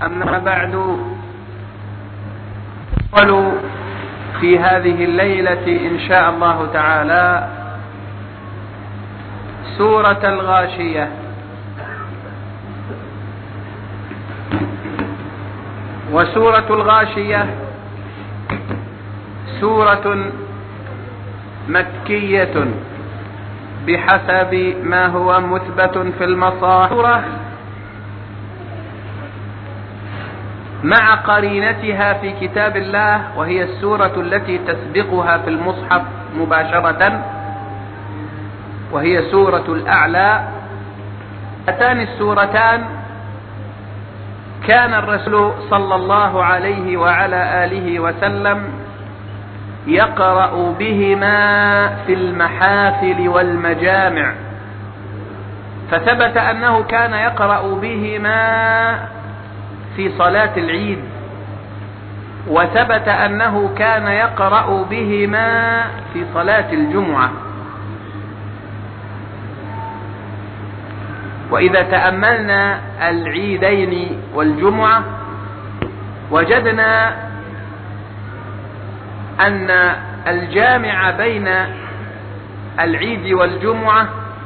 أما بعد، قالوا في هذه الليلة إن شاء الله تعالى سورة الغاشية. وسورة الغاشية سورة مكية بحسب ما هو مثبت في المصاحف، مع قرينتها في كتاب الله، وهي السورة التي تسبقها في المصحف مباشرة، وهي سورة الأعلى. هاتان السورتان كان الرسول صلى الله عليه وعلى آله وسلم يقرأ بهما في المحافل والمجامع، فثبت أنه كان يقرأ بهما في صلاة العيد، وثبت أنه كان يقرأ بهما في صلاة الجمعة. وإذا تأملنا العيدين والجمعة وجدنا أن الجامع بين العيد والجمعة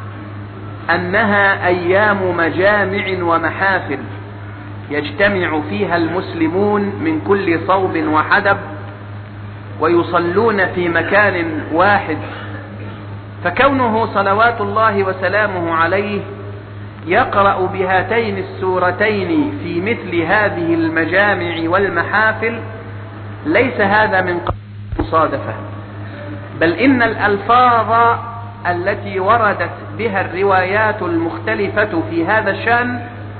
أنها أيام مجامع ومحافل يجتمع فيها المسلمون من كل صوب وحدب ويصلون في مكان واحد، فكونه صلوات الله وسلامه عليه يقرأ بهاتين السورتين في مثل هذه المجامع والمحافل ليس هذا من مصادفة، بل إن الألفاظ التي وردت بها الروايات المختلفة في هذا الشأن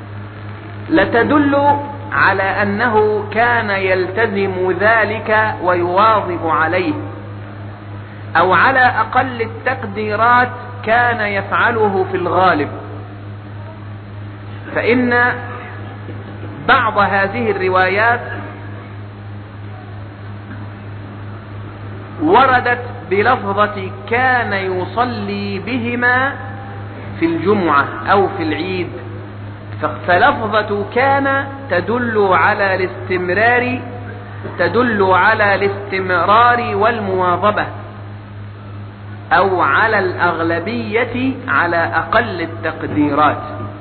لتدل على أنه كان يلتزم ذلك ويواظب عليه، أو على أقل التقديرات كان يفعله في الغالب. فإن بعض هذه الروايات وردت بلفظة كان يصلي بهما في الجمعة أو في العيد، فلفظة كان تدل على الاستمرار والمواظبة، أو على الأغلبية على أقل التقديرات.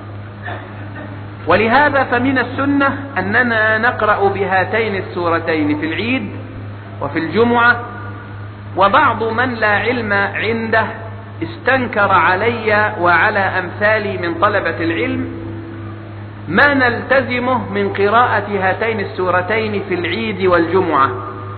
ولهذا فمن السنة أننا نقرأ بهاتين السورتين في العيد وفي الجمعة. وبعض من لا علم عنده استنكر علي وعلى أمثالي من طلبة العلم ما نلتزمه من قراءة هاتين السورتين في العيد والجمعة،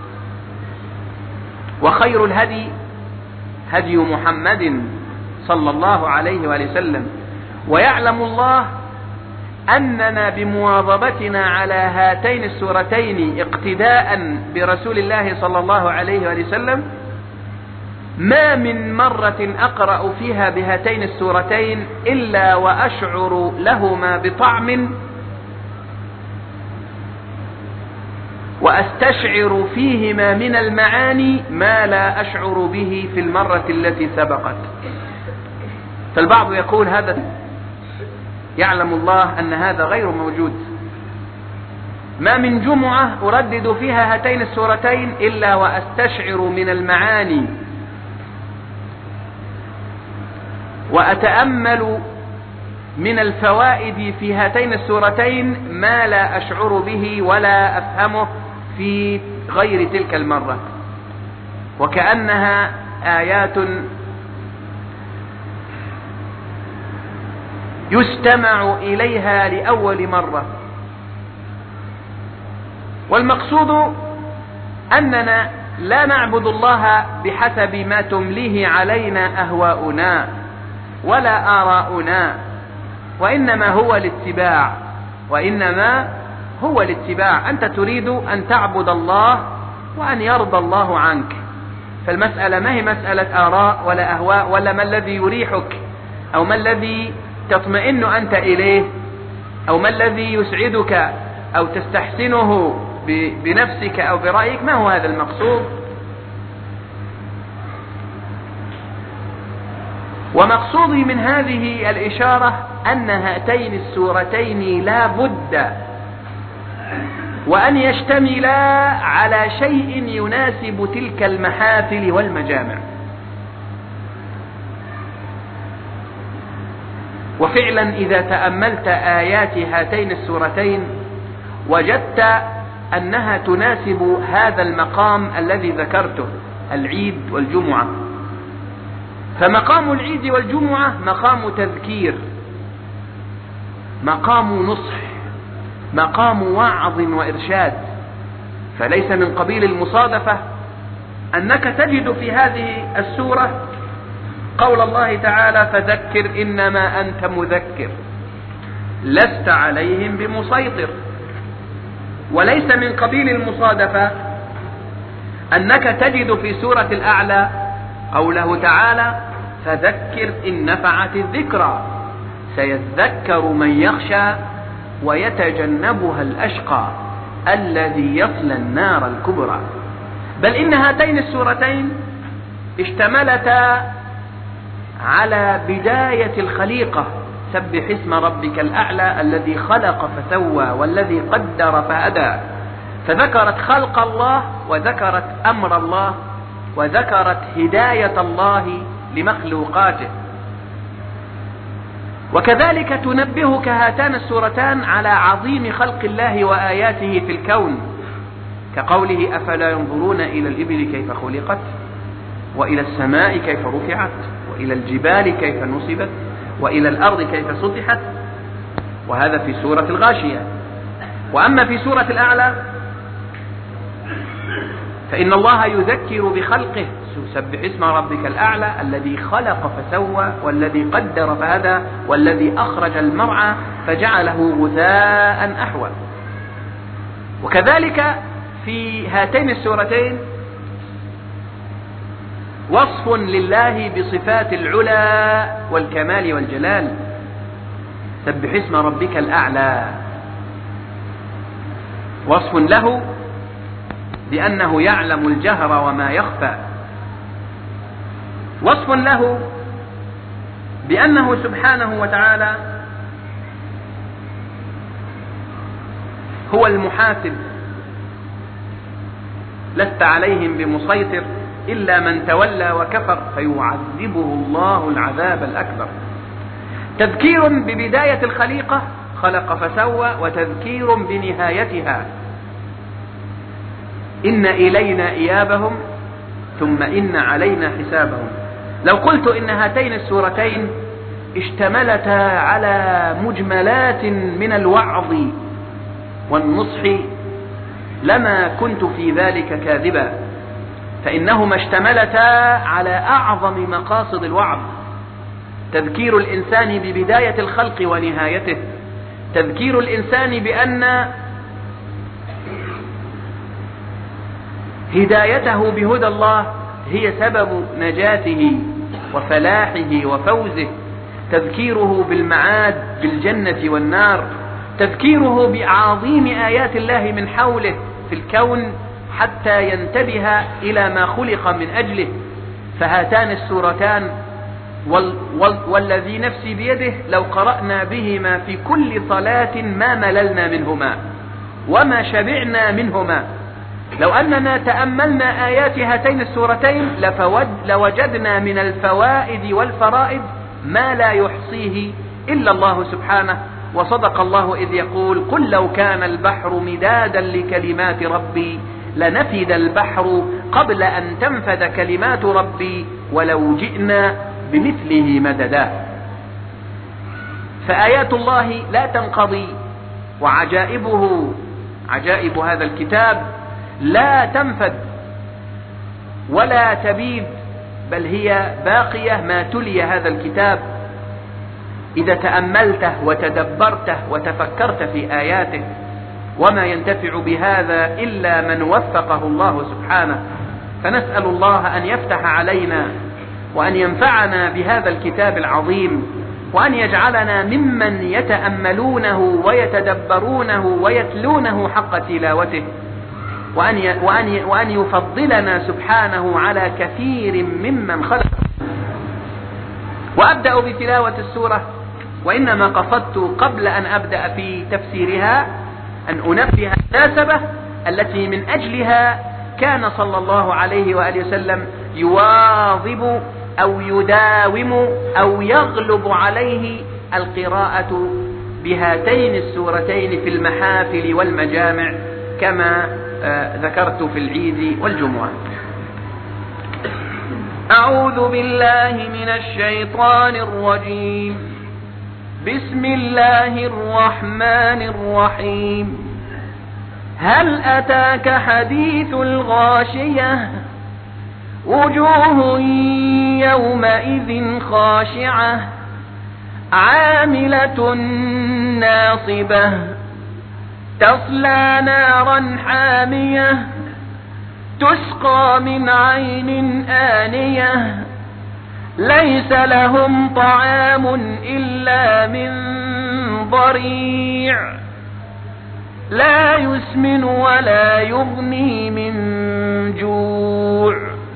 وخير الهدي هدي محمد صلى الله عليه وآله وسلم. ويعلم الله أننا بمواظبتنا على هاتين السورتين اقتداء برسول الله صلى الله عليه وآله وسلم ما من مرة أقرأ فيها بهاتين السورتين إلا وأشعر لهما بطعم، وأستشعر فيهما من المعاني ما لا أشعر به في المرة التي سبقت. فالبعض يقول هذا، يعلم الله أن هذا غير موجود. ما من جمعة أردد فيها هاتين السورتين إلا وأستشعر من المعاني وأتأمل من الفوائد في هاتين السورتين ما لا أشعر به ولا أفهمه في غير تلك المرة، وكأنها آيات يستمع إليها لأول مرة. والمقصود أننا لا نعبد الله بحسب ما تمليه علينا أهواؤنا ولا آراؤنا، وإنما هو الاتباع. أنت تريد أن تعبد الله وأن يرضى الله عنك، فالمسألة ما هي مسألة آراء ولا أهواء ولا ما الذي يريحك أو ما الذي تطمئن أنت إليه أو ما الذي يسعدك أو تستحسنه بنفسك أو برأيك. ما هو هذا المقصود؟ ومقصودي من هذه الإشارة أن هاتين السورتين لا بد وأن يشتملا على شيء يناسب تلك المحافل والمجامع. وفعلا إذا تأملت آيات هاتين السورتين وجدت أنها تناسب هذا المقام الذي ذكرته، العيد والجمعة. فمقام العيد والجمعة مقام تذكير، مقام نصح، مقام وعظ وإرشاد، فليس من قبيل المصادفة أنك تجد في هذه السورة قول الله تعالى: فذكر إنما أنت مذكر لست عليهم بمسيطر. وليس من قبيل المصادفة أنك تجد في سورة الأعلى قوله تعالى: فذكر إن نفعت الذكرى سيذكر من يخشى ويتجنبها الأشقى الذي يصلى النار الكبرى. بل إن هاتين السورتين اشتملتا على بداية الخليقة: سبح اسم ربك الأعلى الذي خلق فسوى والذي قدر فهدى. فذكرت خلق الله وذكرت أمر الله وذكرت هداية الله لمخلوقاته. وكذلك تنبهك هاتان السورتان على عظيم خلق الله وآياته في الكون، كقوله: أفلا ينظرون إلى الإبل كيف خلقت وإلى السماء كيف رفعت وإلى الجبال كيف نصبت وإلى الأرض كيف سطحت. وهذا في سورة الغاشية. وأما في سورة الأعلى فإن الله يذكر بخلقه: سبح اسم ربك الأعلى الذي خلق فسوى والذي قدر فهدى والذي أخرج المرعى فجعله غثاء أحوى. وكذلك في هاتين السورتين وصف لله بصفات العلا والكمال والجلال: سبح اسم ربك الأعلى، وصف له بأنه يعلم الجهر وما يخفى، وصف له بأنه سبحانه وتعالى هو المحاسب، لست عليهم بمسيطر إلا من تولى وكفر فيعذبه الله العذاب الأكبر. تذكير ببداية الخليقة: خلق فسوى، وتذكير بنهايتها: إن إلينا إيابهم ثم إن علينا حسابهم. لو قلت إن هاتين السورتين اشتملتا على مجملات من الوعظ والنصح لما كنت في ذلك كاذبا، فإنهما اشتملتا على أعظم مقاصد الوعظ: تذكير الإنسان ببداية الخلق ونهايته، تذكير الإنسان بأن هدايته بهدى الله هي سبب نجاته وفلاحه وفوزه، تذكيره بالمعاد بالجنة والنار، تذكيره بعظيم آيات الله من حوله في الكون حتى ينتبه إلى ما خلق من أجله. فهاتان السورتان والذي نفسي بيده لو قرأنا بهما في كل صلاة ما مللنا منهما وما شبعنا منهما. لو أننا تأملنا آيات هاتين السورتين لوجدنا من الفوائد والفرائد ما لا يحصيه إلا الله سبحانه. وصدق الله إذ يقول: قل لو كان البحر مدادا لكلمات ربي لنفد البحر قبل أن تنفد كلمات ربي ولو جئنا بمثله مددا. فآيات الله لا تنقضي، وعجائبه عجائب هذا الكتاب لا تنفد ولا تبيد، بل هي باقية ما تلي هذا الكتاب إذا تأملته وتدبرته وتفكرت في آياته. وما ينتفع بهذا إلا من وفقه الله سبحانه. فنسأل الله أن يفتح علينا وأن ينفعنا بهذا الكتاب العظيم، وأن يجعلنا ممن يتأملونه ويتدبرونه ويتلونه حق تلاوته، وأن يفضلنا سبحانه على كثير ممن خلق. وأبدأ بتلاوة السورة، وإنما قصدت قبل أن أبدأ في تفسيرها أن أنبه المناسبة التي من أجلها كان صلى الله عليه وآله وسلم يواظب أو يداوم أو يغلب عليه القراءة بهاتين السورتين في المحافل والمجامع كما ذكرت في العيد والجمعة. أعوذ بالله من الشيطان الرجيم. بسم الله الرحمن الرحيم. هل أتاك حديث الغاشية وجوه يومئذ خاشعة عاملة ناصبة تصلى نارا حامية تسقى من عين آنية ليس لهم طعام إلا من ضريع لا يسمن ولا يغني من جوع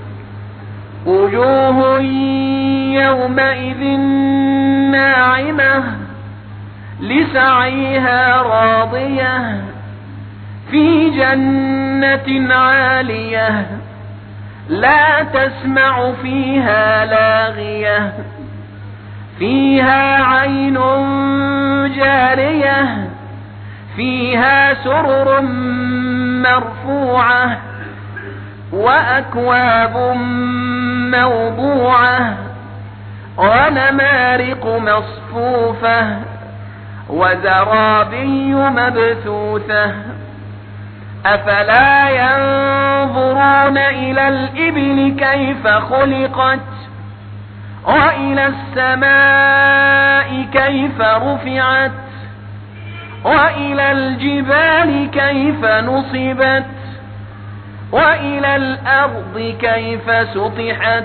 وجوه يومئذ ناعمة لسعيها راضية في جنة عالية لا تسمع فيها لاغية فيها عين جارية فيها سرر مرفوعة وأكواب موضوعة ونمارق مصفوفة وزرابي مبثوثة أفلا ينظرون إلى الإبل كيف خلقت وإلى السماء كيف رفعت وإلى الجبال كيف نصبت وإلى الأرض كيف سطحت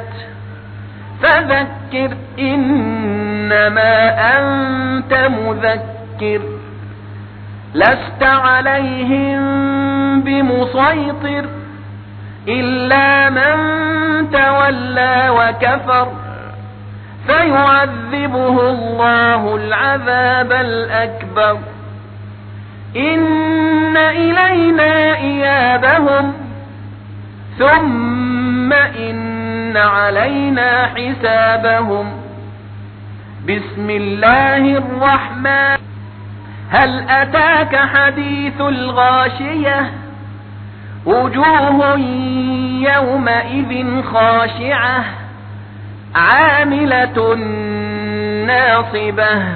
فذكر إنما أنت مذكر لست عليهم بمسيطر إلا من تولى وكفر فيعذبه الله العذاب الأكبر إن إلينا إيابهم ثم إن علينا حسابهم. بسم الله الرحمن. هل أتاك حديث الغاشية وجوه يومئذ خاشعة عاملة ناصبة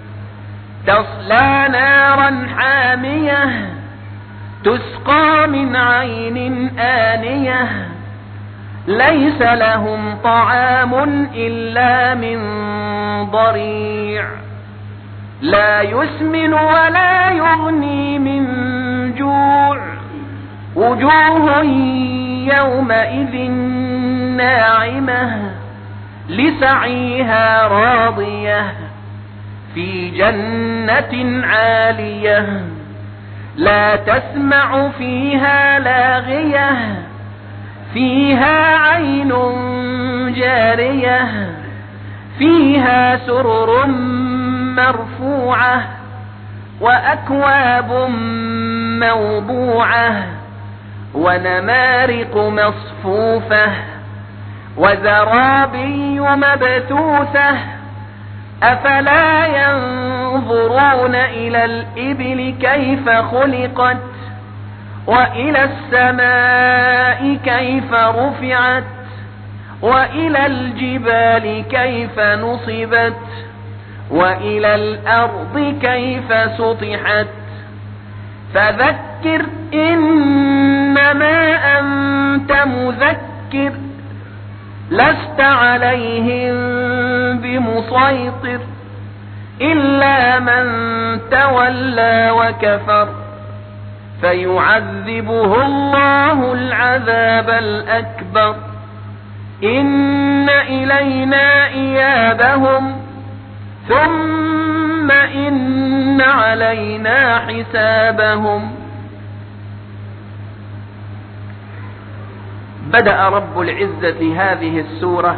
تصلى نارا حامية تسقى من عين آنية ليس لهم طعام إلا من ضريع لا يسمن ولا يغني من جوع وجوه يومئذ ناعمة لسعيها راضية في جنة عالية لا تسمع فيها لاغية فيها عين جارية فيها سرر مرفوعة وأكواب موضوعة ونمارق مصفوفة وزرابي مبثوثة أفلا ينظرون إلى الإبل كيف خلقت وإلى السماء كيف رفعت وإلى الجبال كيف نصبت وإلى الأرض كيف سطحت فذكر إنما أنت مذكر لست عليهم بمسيطر إلا من تولى وكفر فيعذبه الله العذاب الأكبر إن إلينا إيابهم ثم إن علينا حسابهم. بدأ رب العزة هذه السورة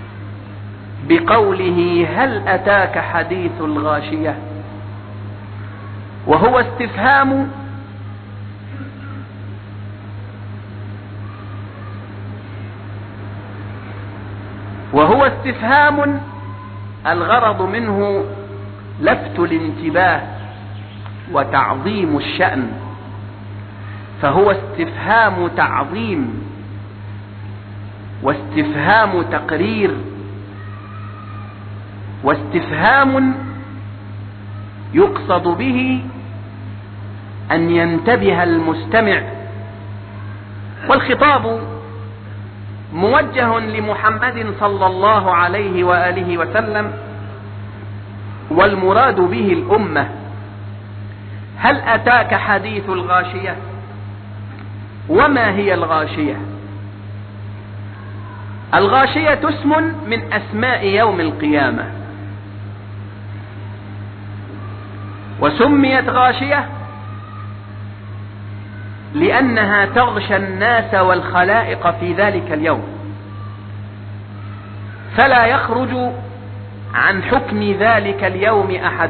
بقوله هل أتاك حديث الغاشية، وهو استفهام استفهام الغرض منه لفت الانتباه وتعظيم الشأن، فهو استفهام تعظيم واستفهام تقرير واستفهام يقصد به أن ينتبه المستمع. والخطاب موجه لمحمد صلى الله عليه وآله وسلم، والمراد به الأمة. هل أتاك حديث الغاشية؟ وما هي الغاشية؟ الغاشية اسم من أسماء يوم القيامة، وسميت غاشية لأنها تغشى الناس والخلائق في ذلك اليوم، فلا يخرج عن حكم ذلك اليوم أحد،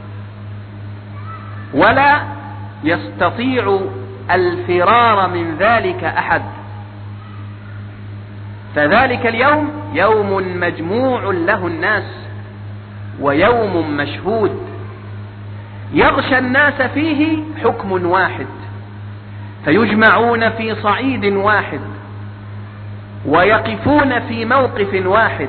ولا يستطيع الفرار من ذلك أحد. فذلك اليوم يوم مجموع له الناس، ويوم مشهود يغشى الناس فيه حكم واحد، فيجمعون في صعيد واحد ويقفون في موقف واحد،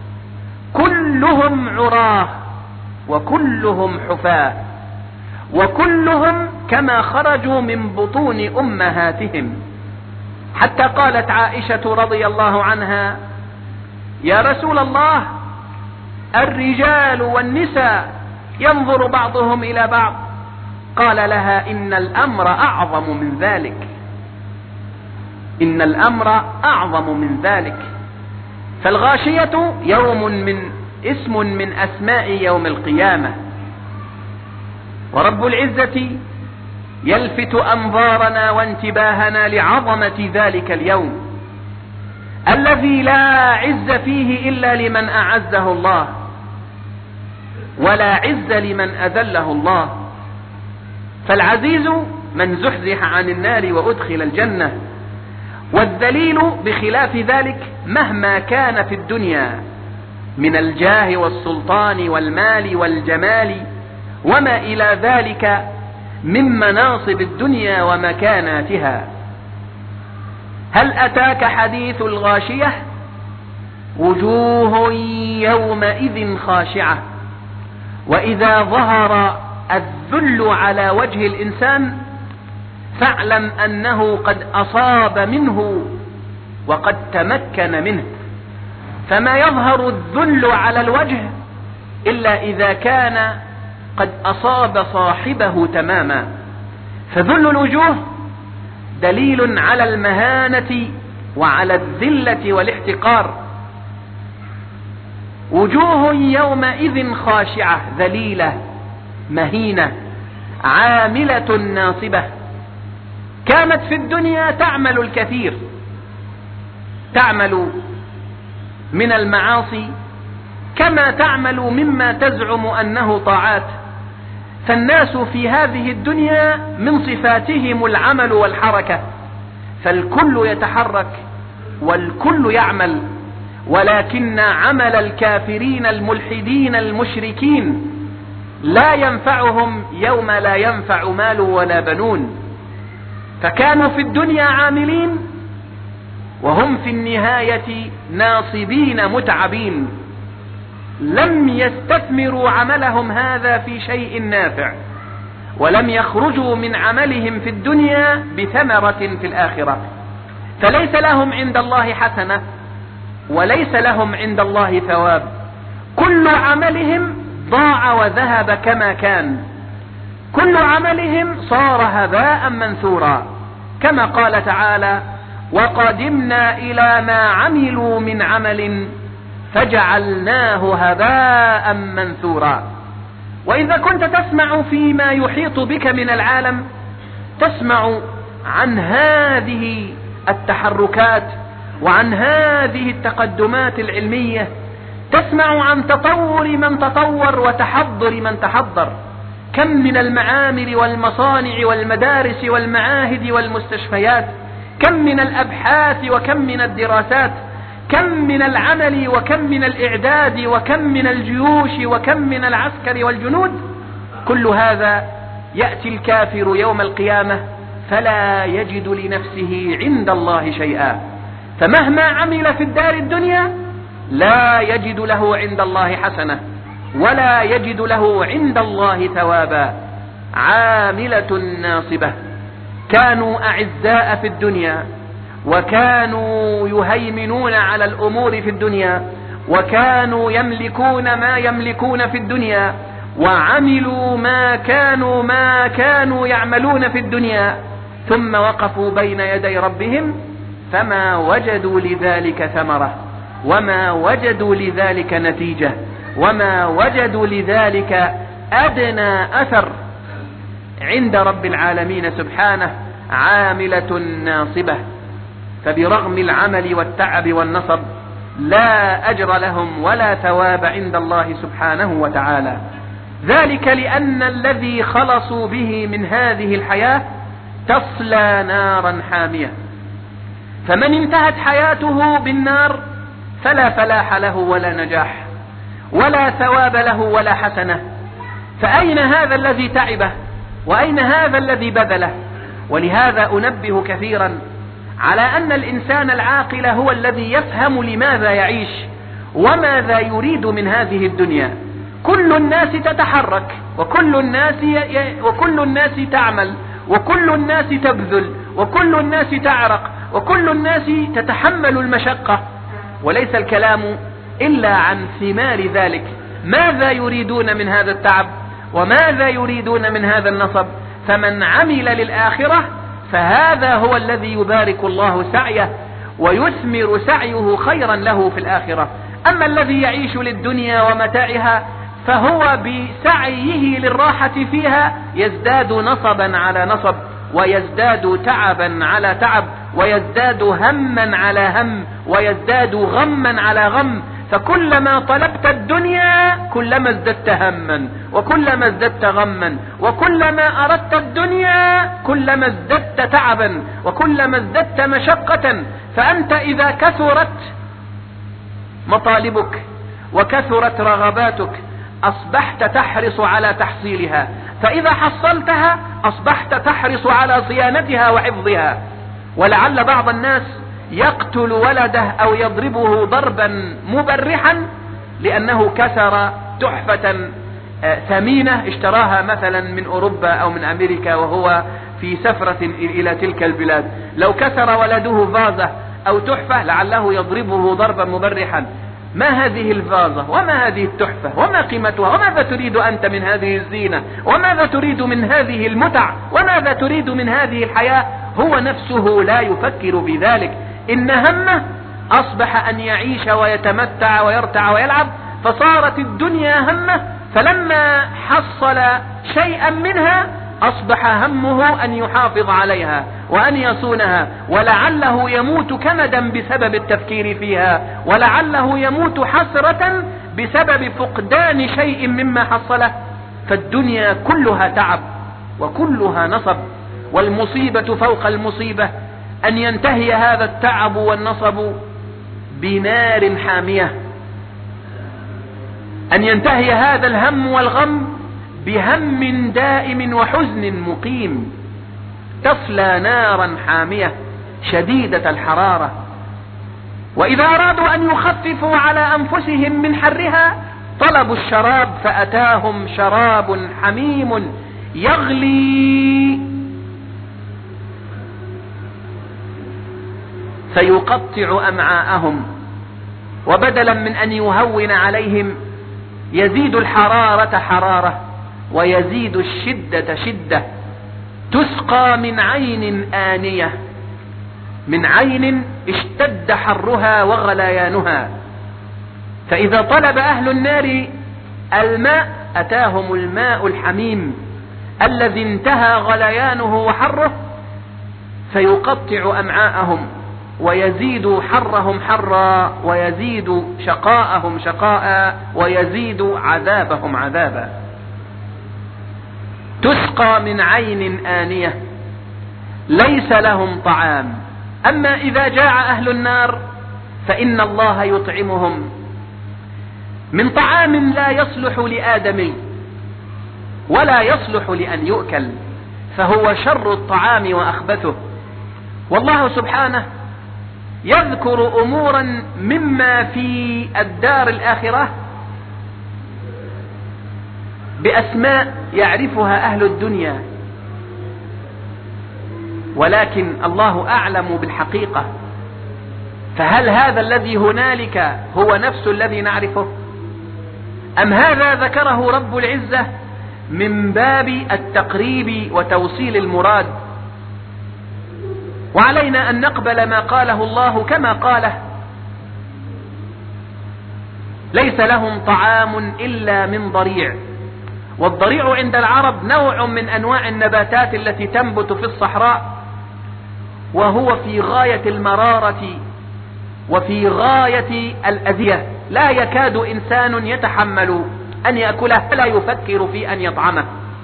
كلهم عراه وكلهم حفاة، وكلهم كما خرجوا من بطون أمهاتهم. حتى قالت عائشة رضي الله عنها: يا رسول الله، الرجال والنساء ينظر بعضهم إلى بعض. قال لها: إن الأمر أعظم من ذلك، إن الأمر أعظم من ذلك. فالغاشية اسم من أسماء يوم القيامة. ورب العزة يلفت أنظارنا وانتباهنا لعظمة ذلك اليوم الذي لا عز فيه إلا لمن أعزه الله، ولا عز لمن أذله الله. فالعزيز من زحزح عن النار وأدخل الجنة، والذليل بخلاف ذلك مهما كان في الدنيا من الجاه والسلطان والمال والجمال وما إلى ذلك من مناصب الدنيا ومكاناتها. هل أتاك حديث الغاشية؟ وجوه يومئذ خاشعة. وإذا ظهر الذل على وجه الإنسان فاعلم أنه قد أصاب منه وقد تمكن منه. فما يظهر الذل على الوجه إلا إذا كان قد أصاب صاحبه تماما. فذل الوجوه دليل على المهانة وعلى الذلة والاحتقار. وجوه يومئذ خاشعة، ذليلة مهينة عاملة ناصبة، كانت في الدنيا تعمل الكثير، تعمل من المعاصي كما تعمل مما تزعم أنه طاعات. فالناس في هذه الدنيا من صفاتهم العمل والحركة، فالكل يتحرك والكل يعمل، ولكن عمل الكافرين الملحدين المشركين لا ينفعهم يوم لا ينفع مال ولا بنون. فكانوا في الدنيا عاملين وهم في النهاية ناصبين متعبين، لم يستثمروا عملهم هذا في شيء نافع، ولم يخرجوا من عملهم في الدنيا بثمرة في الآخرة. فليس لهم عند الله حسنة وليس لهم عند الله ثواب، كل عملهم ضاع وذهب كما كان، كل عملهم صار هباء منثورا، كما قال تعالى: وقدمنا إلى ما عملوا من عمل فجعلناه هباء منثورا. وإذا كنت تسمع فيما يحيط بك من العالم، تسمع عن هذه التحركات وعن هذه التقدمات العلمية، تسمع عن تطور من تطور وتحضر من تحضر. كم من المعامل والمصانع والمدارس والمعاهد والمستشفيات، كم من الأبحاث وكم من الدراسات كم من العمل وكم من الإعداد وكم من الجيوش وكم من العسكر والجنود. كل هذا يأتي الكافر يوم القيامة فلا يجد لنفسه عند الله شيئا، فمهما عمل في الدار الدنيا لا يجد له عند الله حسنة ولا يجد له عند الله ثوابا. عاملة ناصبة، كانوا أعزاء في الدنيا وكانوا يهيمنون على الأمور في الدنيا وكانوا يملكون ما يملكون في الدنيا وعملوا ما كانوا يعملون في الدنيا، ثم وقفوا بين يدي ربهم فما وجدوا لذلك ثمرة وما وجدوا لذلك نتيجة وما وجدوا لذلك أدنى أثر عند رب العالمين سبحانه. عاملة ناصبة، فبرغم العمل والتعب والنصب لا أجر لهم ولا ثواب عند الله سبحانه وتعالى. ذلك لأن الذي خلصوا به من هذه الحياة تصلى نارا حامية، فمن انتهت حياته بالنار فلا فلاح له ولا نجاح ولا ثواب له ولا حسنة. فأين هذا الذي تعبه وأين هذا الذي بذله؟ ولهذا أنبه كثيرا على أن الإنسان العاقل هو الذي يفهم لماذا يعيش وماذا يريد من هذه الدنيا. كل الناس تتحرك وكل الناس تعمل وكل الناس تبذل وكل الناس تعرق وكل الناس تتحمل المشقة، وليس الكلام إلا عن ثمار ذلك. ماذا يريدون من هذا التعب وماذا يريدون من هذا النصب؟ فمن عمل للآخرة فهذا هو الذي يبارك الله سعيه ويثمر سعيه خيرا له في الآخرة. أما الذي يعيش للدنيا ومتاعها فهو بسعيه للراحة فيها يزداد نصبا على نصب ويزداد تعبا على تعب ويزداد هما على هم ويزداد غما على غم. فكلما طلبت الدنيا كلما ازددت هما وكلما ازددت غما وكلما أردت الدنيا كلما ازددت تعبا وكلما ازددت مشقة. فأنت إذا كثرت مطالبك وكثرت رغباتك أصبحت تحرص على تحصيلها، فإذا حصلتها أصبحت تحرص على صيانتها وحفظها. ولعل بعض الناس يقتل ولده أو يضربه ضربا مبرحا لأنه كسر تحفة ثمينة اشتراها مثلا من أوروبا أو من أمريكا وهو في سفرة إلى تلك البلاد. لو كسر ولده فازة أو تحفة لعله يضربه ضربا مبرحا. ما هذه الفازة وما هذه التحفة وما قيمتها وماذا تريد أنت من هذه الزينة وماذا تريد من هذه المتع وماذا تريد من هذه الحياة؟ هو نفسه لا يفكر بذلك. إن همه أصبح أن يعيش ويتمتع ويرتع ويلعب، فصارت الدنيا همه، فلما حصل شيئا منها أصبح همه أن يحافظ عليها وأن يصونها، ولعله يموت كمدا بسبب التفكير فيها، ولعله يموت حسرة بسبب فقدان شيء مما حصله. فالدنيا كلها تعب وكلها نصب، والمصيبة فوق المصيبة أن ينتهي هذا التعب والنصب بنار حامية، أن ينتهي هذا الهم والغم بهم دائم وحزن مقيم. تصلى نارا حامية شديدة الحرارة. وإذا أرادوا أن يخففوا على أنفسهم من حرها طلبوا الشراب فأتاهم شراب حميم يغلي فيقطع أمعاءهم، وبدلا من أن يهون عليهم يزيد الحرارة حرارة ويزيد الشدة شدة. تسقى من عين آنية، من عين اشتد حرها وغليانها. فإذا طلب أهل النار الماء أتاهم الماء الحميم الذي انتهى غليانه وحره، فيقطع أمعاءهم ويزيد حرهم حرا ويزيد شقاءهم شقاء ويزيد عذابهم عذابا. تسقى من عين آنية ليس لهم طعام. أما إذا جاع أهل النار فإن الله يطعمهم من طعام لا يصلح لآدمي ولا يصلح لأن يؤكل، فهو شر الطعام وأخبثه. والله سبحانه يذكر أمورا مما في الدار الآخرة بأسماء يعرفها أهل الدنيا، ولكن الله أعلم بالحقيقة. فهل هذا الذي هنالك هو نفس الذي نعرفه، أم هذا ذكره رب العزة من باب التقريب وتوصيل المراد؟ وعلينا أن نقبل ما قاله الله كما قاله: ليس لهم طعام إلا من ضريع. والضريع عند العرب نوع من أنواع النباتات التي تنبت في الصحراء، وهو في غاية المرارة وفي غاية الأذية، لا يكاد إنسان يتحمل أن يأكله ولا يفكر في أن يطعمه،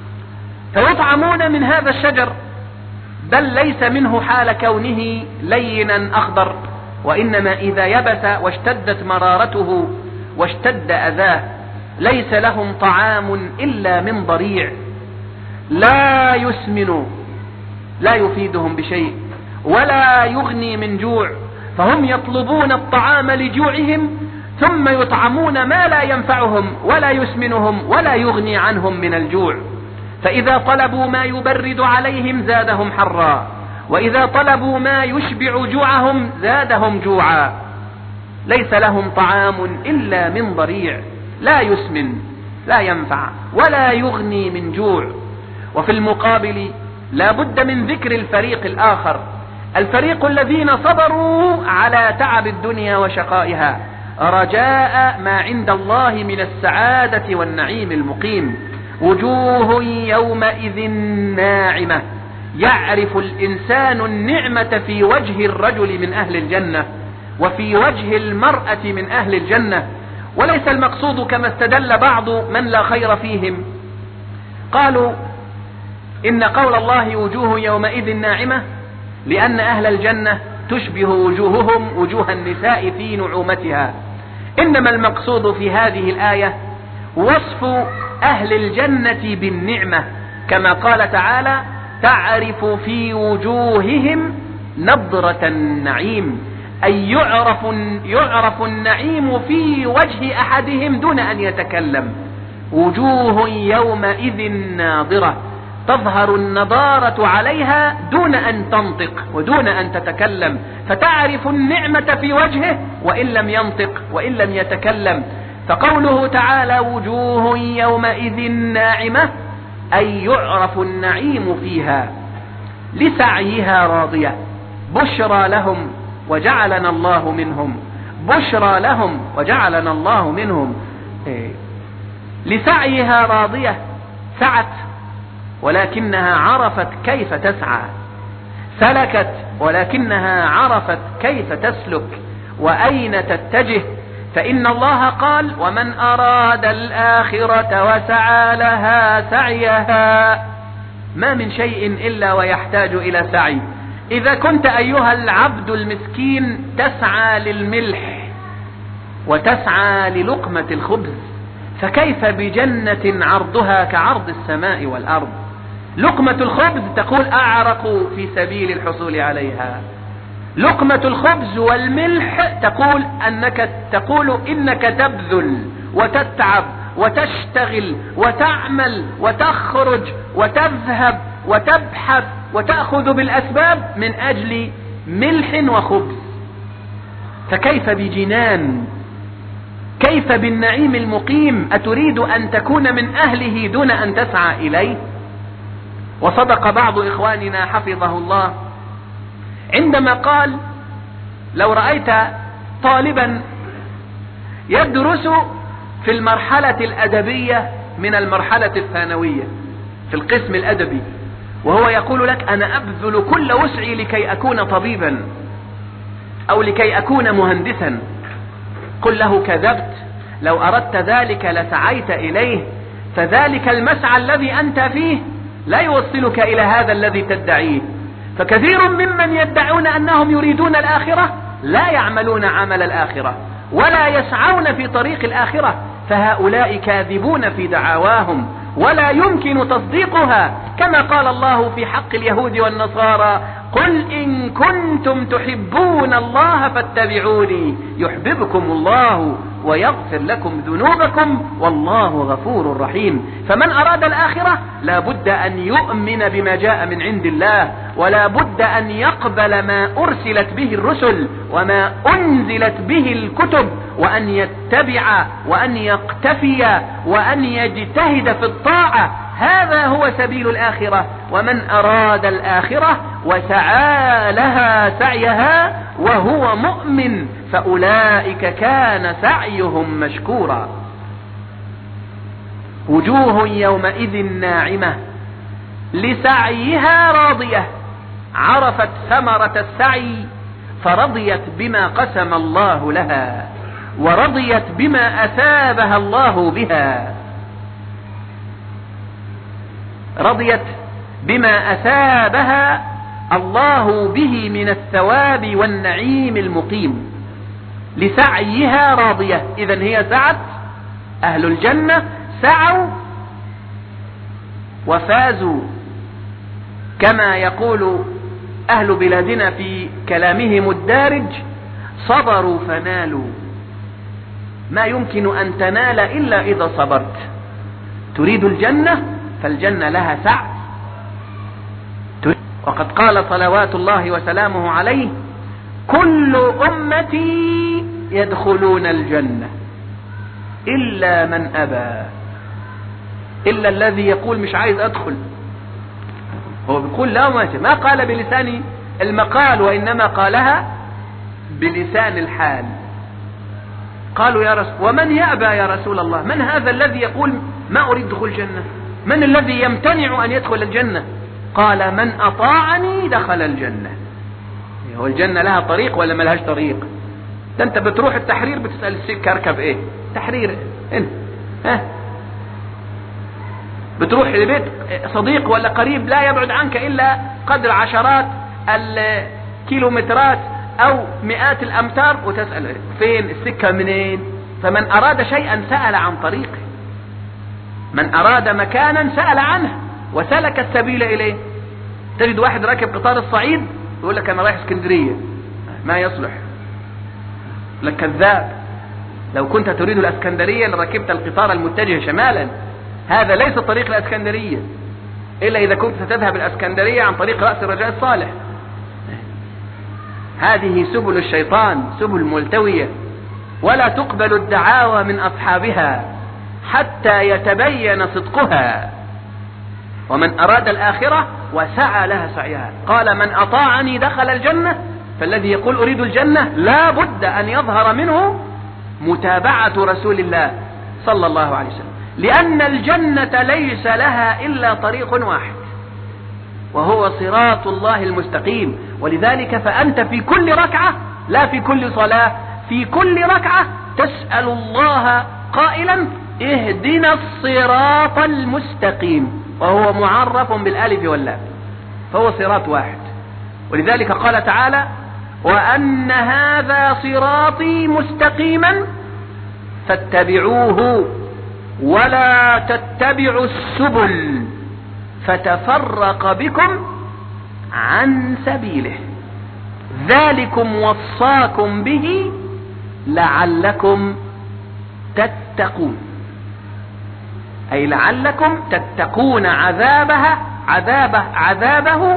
فيطعمون من هذا الشجر، بل ليس منه حال كونه لينا أخضر، وإنما إذا يبس واشتدت مرارته واشتد أذاه. ليس لهم طعام إلا من ضريع لا يسمن، لا يفيدهم بشيء ولا يغني من جوع، فهم يطلبون الطعام لجوعهم ثم يطعمون ما لا ينفعهم ولا يسمنهم ولا يغني عنهم من الجوع. فإذا طلبوا ما يبرد عليهم زادهم حرا، وإذا طلبوا ما يشبع جوعهم زادهم جوعا. ليس لهم طعام إلا من ضريع لا يسمن، لا ينفع ولا يغني من جوع. وفي المقابل لا بد من ذكر الفريق الآخر، الفريق الذين صبروا على تعب الدنيا وشقائها رجاء ما عند الله من السعادة والنعيم المقيم. وجوه يومئذ ناعمة، يعرف الإنسان النعمة في وجه الرجل من أهل الجنة وفي وجه المرأة من أهل الجنة. وليس المقصود كما استدل بعض من لا خير فيهم، قالوا إن قول الله وجوه يومئذ ناعمة لأن أهل الجنة تشبه وجوههم وجوه النساء في نعومتها، إنما المقصود في هذه الآية وصف أهل الجنة بالنعمة، كما قال تعالى: تعرف في وجوههم نضرة النعيم، أي يعرف النعيم في وجه أحدهم دون أن يتكلم. وجوه يومئذ ناضرة، تظهر النضارة عليها دون أن تنطق ودون أن تتكلم، فتعرف النعمة في وجهه وإن لم ينطق وإن لم يتكلم. فقوله تعالى وجوه يومئذ ناعمة أي يعرف النعيم فيها لسعيها راضية، بشرى لهم وجعلنا الله منهم، بشرى لهم وجعلنا الله منهم. لسعيها راضية، سعت ولكنها عرفت كيف تسعى، سلكت ولكنها عرفت كيف تسلك وأين تتجه. فإن الله قال: ومن أراد الآخرة وسعى لها سعيها. ما من شيء إلا ويحتاج إلى سعي. إذا كنت أيها العبد المسكين تسعى للملح وتسعى للقمة الخبز، فكيف بجنة عرضها كعرض السماء والأرض؟ لقمة الخبز تقول أعرق في سبيل الحصول عليها، لقمة الخبز والملح تقول إنك تبذل وتتعب وتشتغل وتعمل وتخرج وتذهب وتبحث وتأخذ بالأسباب من أجل ملح وخبز. فكيف بجنان؟ كيف بالنعيم المقيم؟ أتريد أن تكون من أهله دون أن تسعى إليه؟ وصدق بعض إخواننا حفظه الله عندما قال: لو رأيت طالبا يدرس في المرحلة الأدبية من المرحلة الثانوية في القسم الأدبي، وهو يقول لك: أنا أبذل كل وسعي لكي أكون طبيبا أو لكي أكون مهندسا، قل له: كذبت، لو أردت ذلك لسعيت إليه، فذلك المسعى الذي أنت فيه لا يوصلك إلى هذا الذي تدعيه. فكثير ممن يدعون أنهم يريدون الآخرة لا يعملون عمل الآخرة ولا يسعون في طريق الآخرة، فهؤلاء كاذبون في دعواهم ولا يمكن تصديقها، كما قال الله في حق اليهود والنصارى: قل إن كنتم تحبون الله فاتبعوني يحببكم الله ويغفر لكم ذنوبكم والله غفور رحيم. فمن أراد الآخرة لا بد أن يؤمن بما جاء من عند الله، ولا بد أن يقبل ما أرسلت به الرسل وما أنزلت به الكتب، وأن يتبع وأن يقتفي وأن يجتهد في الطاعة. هذا هو سبيل الآخرة. ومن أراد الآخرة وسعى لها سعيها وهو مؤمن فأولئك كان سعيهم مشكورا. وجوه يومئذ ناعمة لسعيها راضية، عرفت ثمرة السعي فرضيت بما قسم الله لها ورضيت بما أثابها الله بها، رضيت بما أثابها الله به من الثواب والنعيم المقيم. لسعيها راضية، إذن هي سعت، أهل الجنة سعوا وفازوا، كما يقول أهل بلادنا في كلامهم الدارج: صبروا فنالوا. ما يمكن أن تنال إلا إذا صبرت. تريد الجنة فالجنة لها سعي. وقد قال صلوات الله وسلامه عليه: كل أمتي يدخلون الجنة إلا من أبى، إلا الذي يقول مش عايز أدخل. هو بيقول لا، ما قال بلسان المقال وإنما قالها بلسان الحال. قالوا: يا رسول، ومن يأبى يا رسول الله؟ من هذا الذي يقول ما أريد دخول الجنة؟ من الذي يمتنع أن يدخل الجنة؟ قال: من أطاعني دخل الجنة. هو الجنة لها طريق ولا ما لهاش طريق؟ ده انت بتروح التحرير بتسأل السكة اركب ايه؟ تحرير انت بتروح لبيت صديق ولا قريب لا يبعد عنك إلا قدر عشرات الكيلومترات أو مئات الأمتار وتسأل فين السكة منين؟ فمن أراد شيئا سأل عن طريقه، من أراد مكانا سأل عنه وسلك السبيل إليه. تجد واحد راكب قطار الصعيد يقول لك أنا رايح اسكندرية، ما يصلح لك، كذاب. لو كنت تريد الاسكندرية لركبت القطار المتجه شمالا، هذا ليس طريق الاسكندرية، إلا إذا كنت ستذهب الاسكندرية عن طريق رأس الرجاء الصالح. هذه سبل الشيطان، سبل ملتوية، ولا تقبل الدعاوى من أصحابها حتى يتبين صدقها. ومن أراد الآخرة وسعى لها سعيها، قال: من أطاعني دخل الجنة. فالذي يقول أريد الجنة لا بد أن يظهر منه متابعة رسول الله صلى الله عليه وسلم، لأن الجنة ليس لها إلا طريق واحد وهو صراط الله المستقيم. ولذلك فأنت في كل ركعة، لا في كل صلاة، في كل ركعة تسأل الله قائلا: اهدنا الصراط المستقيم، وهو معرف بالالف واللام، فهو صراط واحد. ولذلك قال تعالى: وأن هذا صراطي مستقيما فاتبعوه ولا تتبعوا السبل فتفرق بكم عن سبيله ذلكم وصاكم به لعلكم تتقون، أي لعلكم تتقون عذابه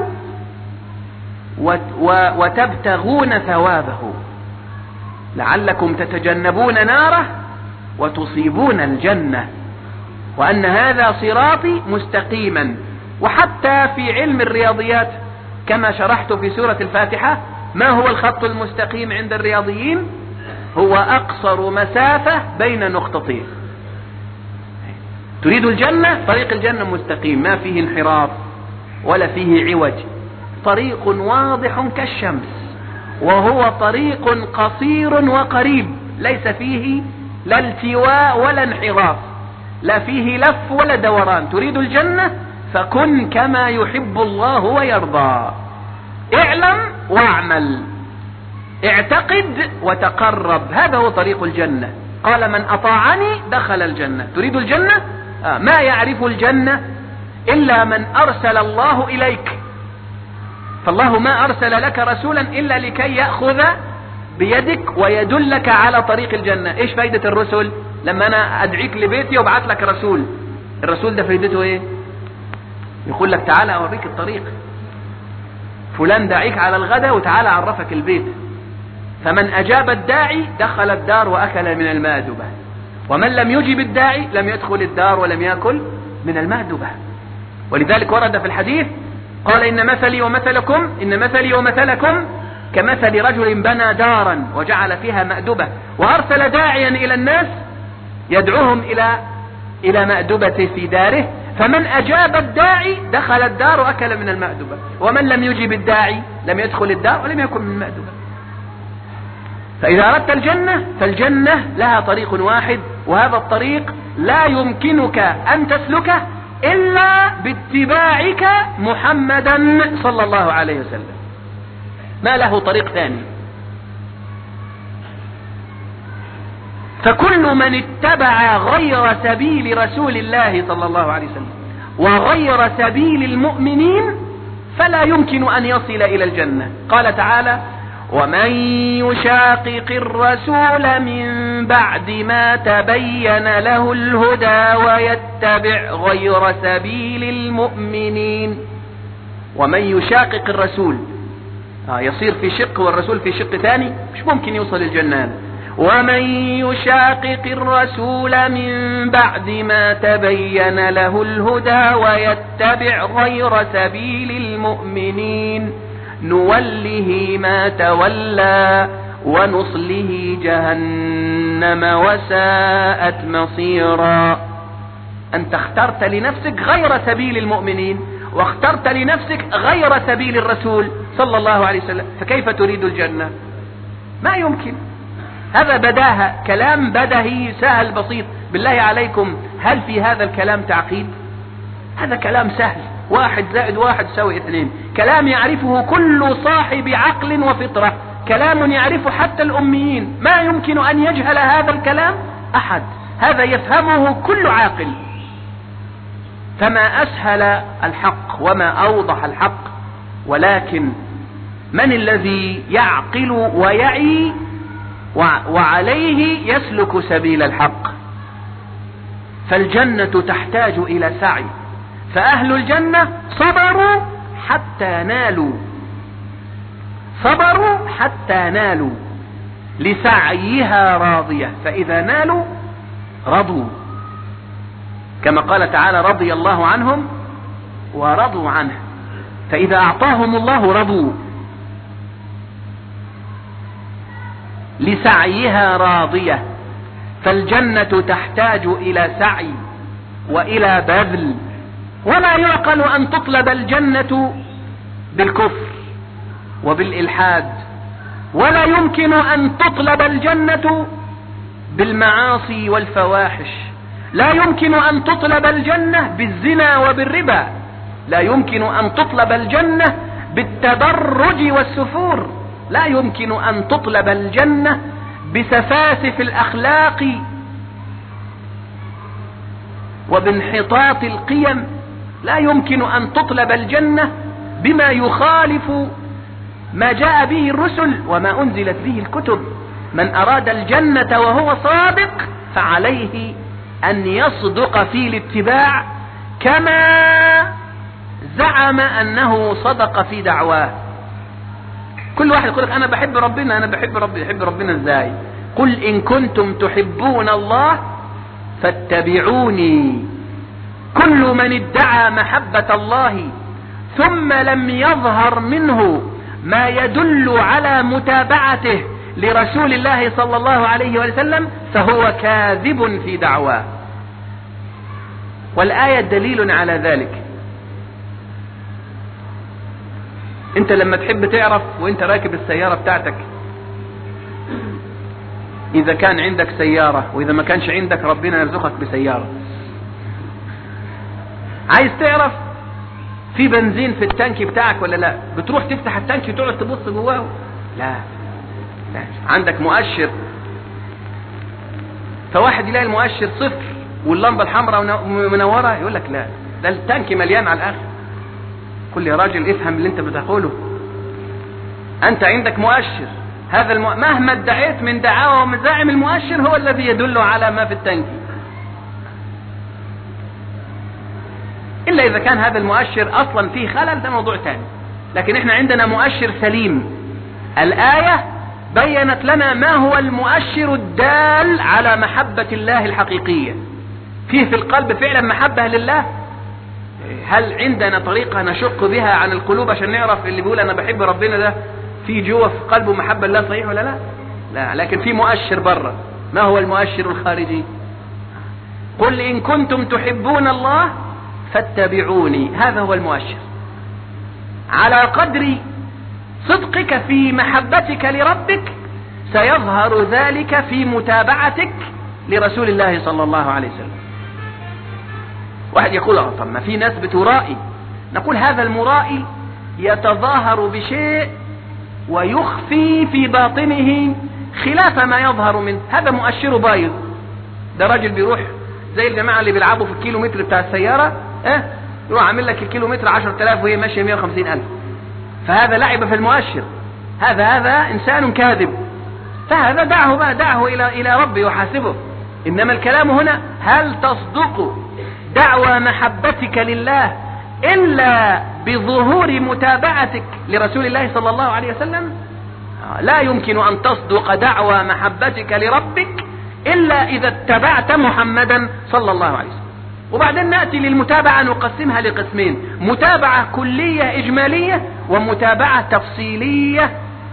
وتبتغون ثوابه، لعلكم تتجنبون ناره وتصيبون الجنة. وأن هذا صراطي مستقيما. وحتى في علم الرياضيات كما شرحت في سورة الفاتحة، ما هو الخط المستقيم عند الرياضيين؟ هو أقصر مسافة بين نقطتين. تريد الجنة، طريق الجنة مستقيم، ما فيه انحراف ولا فيه عوج، طريق واضح كالشمس، وهو طريق قصير وقريب، ليس فيه لا التواء ولا انحراف، لا فيه لف ولا دوران. تريد الجنة فكن كما يحب الله ويرضى، اعلم واعمل، اعتقد وتقرب، هذا هو طريق الجنة. قال من أطاعني دخل الجنة. تريد الجنة؟ ما يعرف الجنة إلا من أرسل الله إليك. فالله ما أرسل لك رسولا إلا لكي يأخذ بيدك ويدلك على طريق الجنة. إيش فايدة الرسل؟ لما أنا أدعيك لبيتي وابعث لك رسول، الرسول ده فايدته إيه؟ يقول لك تعالى أوريك الطريق، فلان دعيك على الغداء وتعالى أعرفك البيت. فمن أجاب الداعي دخل الدار وأكل من المأدبة، ومن لم يجب الداعي لم يدخل الدار ولم يأكل من المأدبة. ولذلك ورد في الحديث قال إن مثلي ومثلكم كمثل رجل بنى دارا وجعل فيها مأدبة وأرسل داعيا إلى الناس يدعوهم إلى مأدبة في داره، فمن أجاب الداعي دخل الدار وأكل من المأدبة، ومن لم يجب الداعي لم يدخل الدار ولم يأكل من المأدبة. فإذا أردت الجنة فالجنة لها طريق واحد، وهذا الطريق لا يمكنك أن تسلكه إلا باتباعك محمدا صلى الله عليه وسلم، ما له طريق ثاني. فكل من اتبع غير سبيل رسول الله صلى الله عليه وسلم وغير سبيل المؤمنين فلا يمكن أن يصل إلى الجنة. قال تعالى ومن يشاقق الرسول من بعد ما تبين له الهدى ويتبع غير سبيل المؤمنين. ومن يشاقق الرسول يصير في شق والرسول في شق ثاني، مش ممكن يوصل الجنة. ومن يشاقق الرسول من بعد ما تبين له الهدى ويتبع غير سبيل المؤمنين نوله ما تولى ونصله جهنم وساءت مصيرا. أنت اخترت لنفسك غير سبيل المؤمنين واخترت لنفسك غير سبيل الرسول صلى الله عليه وسلم، فكيف تريد الجنة؟ ما يمكن. هذا بداهة، كلام بدهي سهل بسيط. بالله عليكم هل في هذا الكلام تعقيد؟ هذا كلام سهل، 1 + 1 = 2. كلام يعرفه كل صاحب عقل وفطرة، كلام يعرفه حتى الأميين. ما يمكن أن يجهل هذا الكلام أحد، هذا يفهمه كل عاقل. فما أسهل الحق وما أوضح الحق، ولكن من الذي يعقل ويعي وعليه يسلك سبيل الحق؟ فالجنة تحتاج إلى سعي، فأهل الجنة صبروا حتى نالوا لسعيها راضية، فإذا نالوا رضوا، كما قال تعالى رضي الله عنهم ورضوا عنه. فإذا أعطاهم الله رضوا. لسعيها راضية، فالجنة تحتاج إلى سعي وإلى بذل. ولا يعقل أن تطلب الجنة بالكفر وبالإلحاد، ولا يمكن أن تطلب الجنة بالمعاصي والفواحش، لا يمكن أن تطلب الجنة بالزنا وبالربا، لا يمكن أن تطلب الجنة بالتبرج والسفور، لا يمكن أن تطلب الجنة بسفاسف الأخلاق وبانحطاط القيم، لا يمكن أن تطلب الجنة بما يخالف ما جاء به الرسل وما أنزلت به الكتب. من أراد الجنة وهو صادق فعليه أن يصدق في الاتباع كما زعم أنه صدق في دعواه. كل واحد يقول لك أنا بحب ربنا، أنا بحب ربنا. يحب ربنا إزاي؟ قل إن كنتم تحبون الله فاتبعوني. كل من ادعى محبة الله ثم لم يظهر منه ما يدل على متابعته لرسول الله صلى الله عليه وسلم فهو كاذب في دعواه. والآية دليل على ذلك. انت لما تحب تعرف وانت راكب السيارة بتاعتك اذا كان عندك سيارة، واذا ما كانش عندك ربنا يرزقك بسيارة، عايز تعرف في بنزين في التانك بتاعك ولا لا، بتروح تفتح التانك وتقعد تبص جواه؟ لا، عندك مؤشر، فواحد يلاقي المؤشر صفر واللمبة الحمراء منورة يقول لك لا ده التانك مليان على الآخر. قل يا راجل افهم اللي انت بتقوله، انت عندك مؤشر، هذا مهما ادعيت من دعاوى ومزاعم المؤشر هو الذي يدل على ما في التانك، إلا إذا كان هذا المؤشر أصلا فيه خلل ده موضوع ثاني. لكن احنا عندنا مؤشر سليم. الآية بيّنت لنا ما هو المؤشر الدال على محبة الله الحقيقية. فيه في القلب فعلا محبة لله؟ هل عندنا طريقة نشق بها عن القلوب عشان نعرف اللي بيقول أنا بحب ربنا ده في جوه في قلبه محبة لله صحيح ولا لا؟ لا، لكن في مؤشر بره. ما هو المؤشر الخارجي؟ قل إن كنتم تحبون الله فاتبعوني، هذا هو المؤشر. على قدر صدقك في محبتك لربك سيظهر ذلك في متابعتك لرسول الله صلى الله عليه وسلم. واحد يقول طب ما في ناس بترائي، نقول هذا المرائي يتظاهر بشيء ويخفي في باطنه خلاف ما يظهر منه، هذا مؤشره بايظ. ده راجل بيروح زي الجماعة اللي بيلعبوا في الكيلومتر بتاع السيارة، يروح عامل لك الكيلومتر 10,000 وهي ماشية 150,000، فهذا لعب في المؤشر، هذا إنسان كاذب، فهذا دعه إلى ربي وحاسبه. إنما الكلام هنا هل تصدق دعوى محبتك لله إلا بظهور متابعتك لرسول الله صلى الله عليه وسلم؟ لا يمكن أن تصدق دعوى محبتك لربك إلا إذا اتبعت محمدا صلى الله عليه وسلم. وبعدين نأتي للمتابعة نقسمها لقسمين: متابعة كلية إجمالية ومتابعة تفصيلية.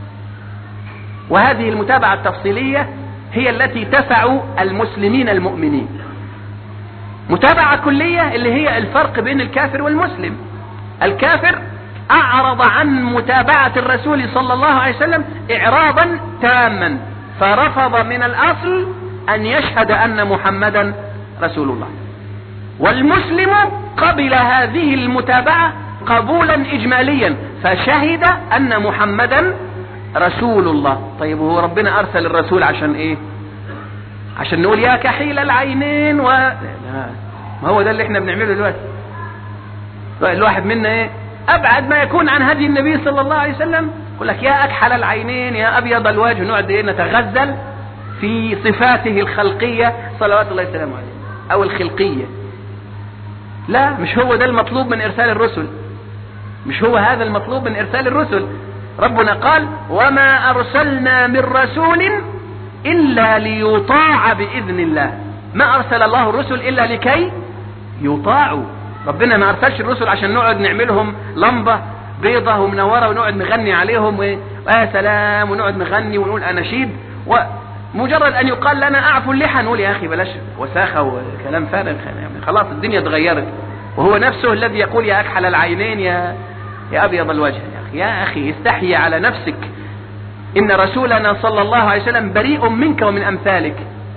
وهذه المتابعة التفصيلية هي التي تسع المسلمين المؤمنين. متابعة كلية اللي هي الفرق بين الكافر والمسلم. الكافر أعرض عن متابعة الرسول صلى الله عليه وسلم إعراضا تاما، فرفض من الأصل أن يشهد أن محمدا رسول الله. والمسلم قبل هذه المتابعة قبولا إجماليا فشهد أن محمدا رسول الله. طيب هو ربنا أرسل الرسول عشان إيه؟ عشان نقول يا كحيل العينين ما هو ده اللي احنا بنعمله دلوقتي. الواحد منا ايه ابعد ما يكون عن هدي النبي صلى الله عليه وسلم، يقول لك يا اكحل العينين يا ابيض الوجه، نقعد ايه نتغزل في صفاته الخلقية صلوات الله وسلامه عليه او الخلقية. لا، مش هو ده المطلوب من ارسال الرسل، مش هو هذا المطلوب من ارسال الرسل. ربنا قال وما ارسلنا من رسول إلا ليطاع بإذن الله. ما أرسل الله الرسل إلا لكي يطاعوا. ربنا ما أرسلش الرسل عشان نقعد نعملهم لمبة بيضة ومنورة ونقعد نغني عليهم ويا سلام ونقعد نغني ونقول أناشيد، ومجرد أن يقال لنا أعفوا اللحى نقول يا أخي بلاش وساخة وكلام فارغ، خلاص الدنيا اتغيرت. وهو نفسه الذي يقول يا أكحل العينين يا أبيض الوجه. يا أخي استحي على نفسك، إن رسولنا صلى الله عليه وسلم بريء منك ومن أمثالك،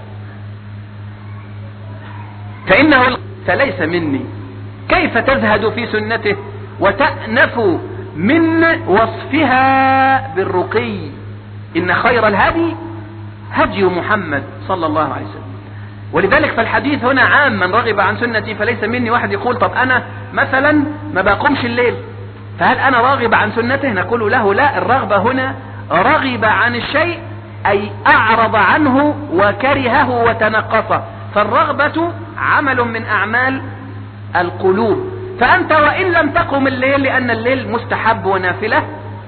فليس مني. كيف تزهد في سنته وتأنف من وصفها بالرقي؟ إن خير الهدي هدي محمد صلى الله عليه وسلم. ولذلك فالحديث هنا عام: من رغب عن سنتي فليس مني. واحد يقول طب أنا مثلا ما بقومش الليل، فهل أنا راغب عن سنته؟ نقول له لا، الرغبة هنا رغب عن الشيء أي أعرض عنه وكرهه وتنقصه، فالرغبة عمل من أعمال القلوب. فأنت وإن لم تقم الليل لأن الليل مستحب ونافلة،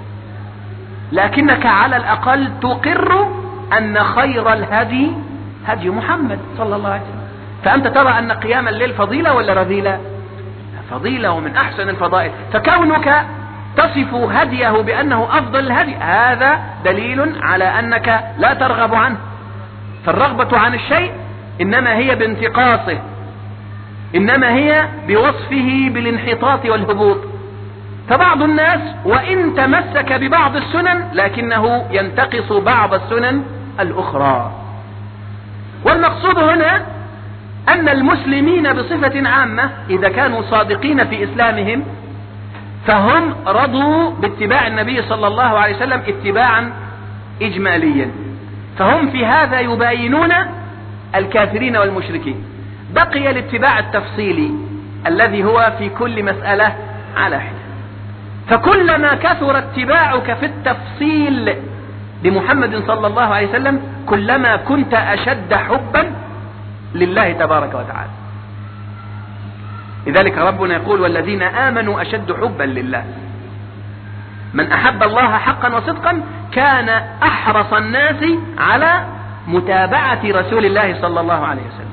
لكنك على الأقل تقر أن خير الهدي هدي محمد صلى الله عليه وسلم. فأنت ترى أن قيام الليل فضيلة ولا رذيلة؟ فضيلة ومن أحسن الفضائل. فكونك تصف هديه بأنه أفضل الهدي هذا دليل على أنك لا ترغب عنه. فالرغبة عن الشيء إنما هي بانتقاصه، إنما هي بوصفه بالانحطاط والهبوط. فبعض الناس وإن تمسك ببعض السنن لكنه ينتقص بعض السنن الأخرى. والمقصود هنا أن المسلمين بصفة عامة إذا كانوا صادقين في إسلامهم فهم رضوا باتباع النبي صلى الله عليه وسلم اتباعا إجماليا، فهم في هذا يباينون الكافرين والمشركين. بقي الاتباع التفصيلي الذي هو في كل مسألة على حدة. فكلما كثر اتباعك في التفصيل لمحمد صلى الله عليه وسلم كلما كنت أشد حبا لله تبارك وتعالى. لذلك ربنا يقول والذين آمنوا أشد حبا لله. من أحب الله حقا وصدقا كان أحرص الناس على متابعة رسول الله صلى الله عليه وسلم.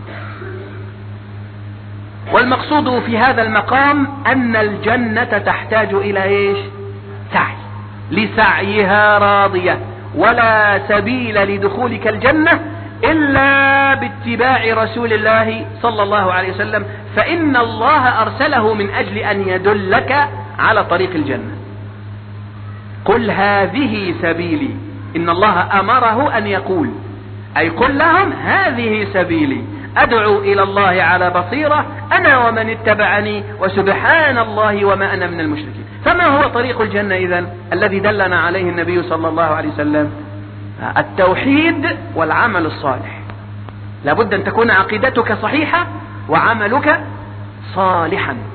والمقصود في هذا المقام أن الجنة تحتاج إلى إيش؟ سعي. لسعيها راضية، ولا سبيل لدخولك الجنة إلا باتباع رسول الله صلى الله عليه وسلم، فإن الله أرسله من أجل أن يدلك على طريق الجنة. قل هذه سبيلي، إن الله أمره أن يقول، أي قل لهم هذه سبيلي أدعو إلى الله على بصيرة أنا ومن اتبعني وسبحان الله وما أنا من المشركين. فما هو طريق الجنة إذن الذي دلنا عليه النبي صلى الله عليه وسلم؟ التوحيد والعمل الصالح. لابد أن تكون عقيدتك صحيحة وعملك صالحا.